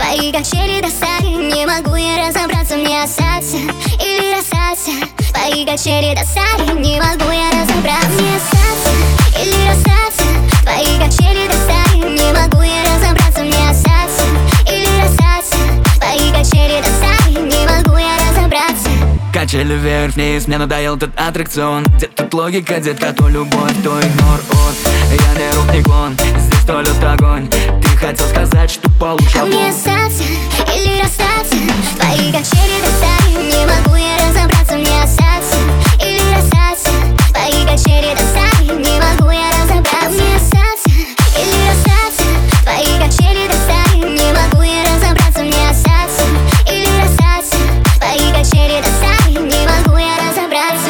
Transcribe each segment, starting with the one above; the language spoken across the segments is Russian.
Твои качели достали, не могу я разобраться, мне остаться или расстаться. Твои качели достали, не могу я разобраться, мне остаться или расстаться. Твои качели достали, не могу я разобраться, мне остаться или расстаться. Твои качели достали, не могу я разобраться. Качели вверх-вниз, мне надоел этот аттракцион. Где тут логика, где-то то любовь, то игнор. Я не рук, не клон, здесь то лед огонь. Ты хотел сказать, что получше. А мне остаться или расстаться. Твои качели достали, не могу я разобраться, мне остаться или расстаться. Твои качели достали, не могу я разобраться, мне остаться или расстаться. Твои качели достали, не могу я разобраться, мне остаться или расстаться. Твои качели достали, не могу я разобраться.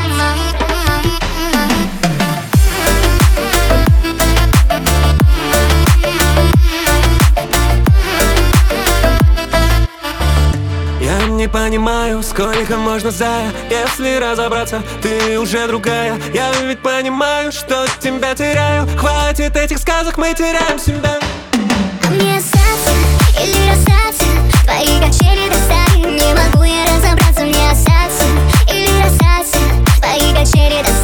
Я не понимаю, сколько можно зая. Если разобраться, ты уже другая. Я ведь понимаю, что тебя теряю. Хватит этих сказок, мы теряем себя. А мне остаться или расстаться. Твои качели достали, не могу я разобраться, мне остаться или расстаться. Твои качели достали.